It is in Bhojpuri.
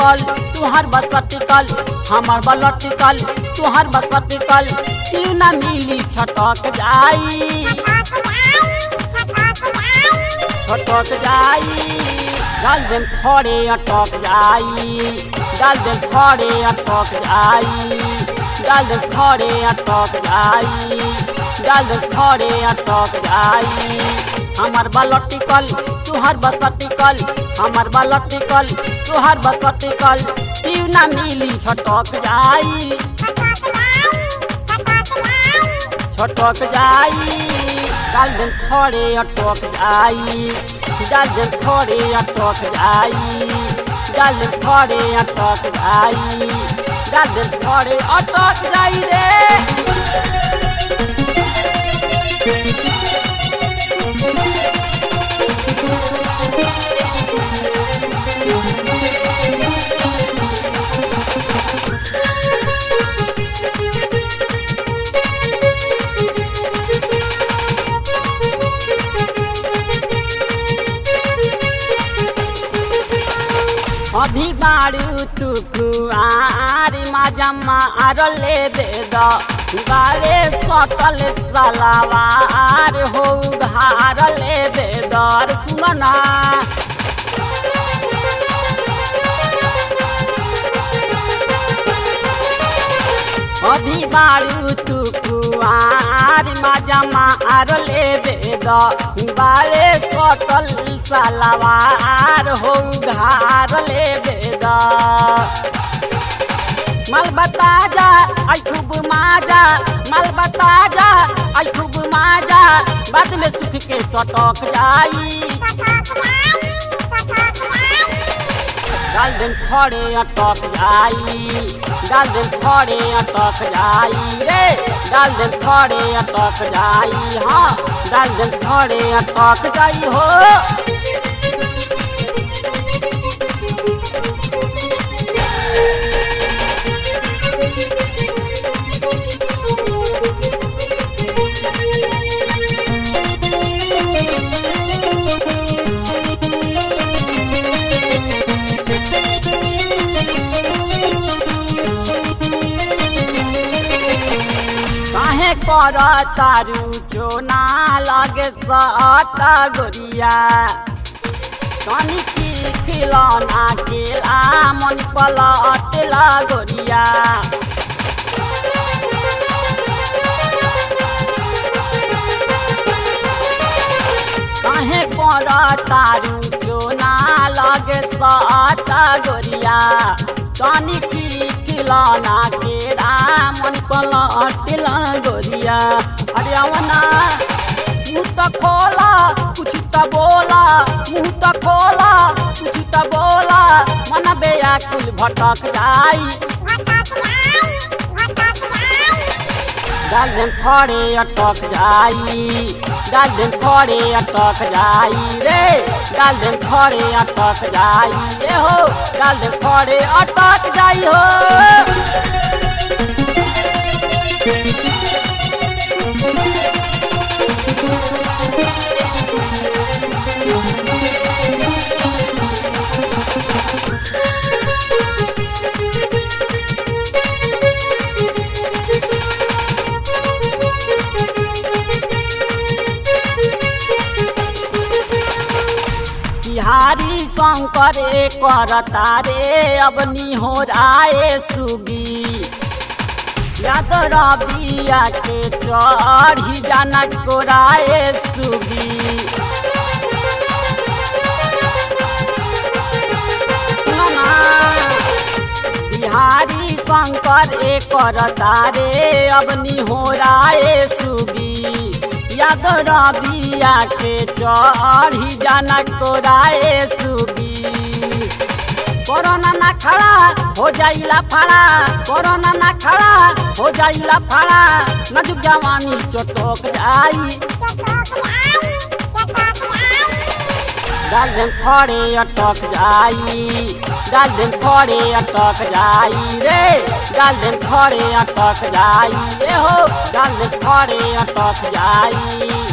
लटिकल तुहार बसटिकल हमार बलटिकल तुहार बसटिकल क्यों ना मिली छटक जाई छटक जाई डाल देम खड़े अटक जाई डाल देम खड़े अटक जाई डाल देम खड़े अटक जाई डाल देम खड़े अटक जाई हमार बलटिकल तुहार बसटिकल हमार बलटिकल तुहार बसटिकल क्यों ना मिली छटक जाई छटक जाई डाल देम खड़े अटक जाई डाल देम खड़े अटक जाई डाल देम खड़े अटक जाई डाल देम खड़े अटक जाई रे अभी बारू तू कुआरी माजा मार ले दे दारे सटल सलावार हो घार ले दे दर सुनना अभी बारू तू कुआरी माजा मार ले दे दारे सटल सलावार हो घार ले दे माल बता जा आई खूब माजा माल बता जा आई खूब माजा बाद में सुख के सटक जाई डाल देम खड़े अटक जाई डाल देम खड़े अटक जाई रे डाल देम खड़े अटक जाई हाँ डाल देम खड़े अटक जाई हो कर तारू चोना लगे सटा गोरिया कनी खिलौना केला मन पलटला गोरिया काहे कर तारू चोना लगे सटा गोरिया कनी खिलौना केला मन पलटला गोरिया अरे आवना मुँह तो खोला कुछ तो बोला मुँह तो खोला कुछ तो बोला मन बेयाकुल भटक जाई डाल देम खड़े अटक जाई डाल देम खड़े अटक जाई रे डाल देम खड़े अटक जाई ये हो डाल देम खड़े अटक जाई हो बिहारी शंकर करता रे अब निहोराए सुगी याद रबिया के चढ़ी जाना कोराए सुगी बिहारी शंकर करता रे अब निहोराए सुगी याद रबिया के चढ़ी जाना कोराए सुगी कोरोना ना खड़ा हो जाइला फड़ा कोरोना ना खड़ा हो जाइला फड़ा नाजुक जवानी चटक जाई डाल देम खड़े अटक जाई डाल देम खड़े अटक जाई रे डाल देम खड़े अटक जाई ये हो डाल देम खड़े अटक जाई।